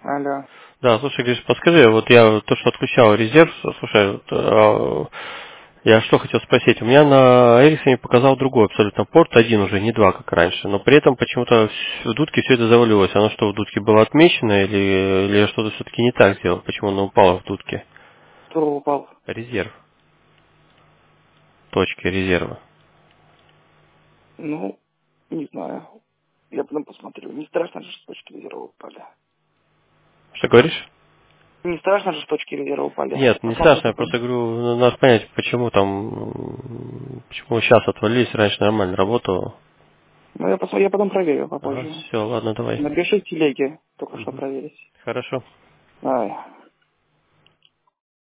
Алло. Да, слушай, Гриш, подскажи, вот я то, что отключал резерв, слушай, вот, я что хотел спросить, у меня на Эриксоне показал другой абсолютно порт, один уже, не два, как раньше, но при этом почему-то в дудке все это завалилось. Оно что, в дудке было отмечено или я что-то все-таки не так сделал, почему оно упало в дудке? Кто упал? Резерв, точки резерва. Ну, не знаю. Я потом посмотрю. Не страшно же, что точки резерва упали. Что говоришь? Не страшно же, что точки резерва упали. Нет, не Посмотрю страшно, я потом. просто говорю, надо понять, почему там, почему сейчас отвалились, раньше нормально работало. Ну, я потом проверю Ага, попозже. все, ладно, давай. Напиши в телеге, только что Мгм. проверить. Хорошо. Давай.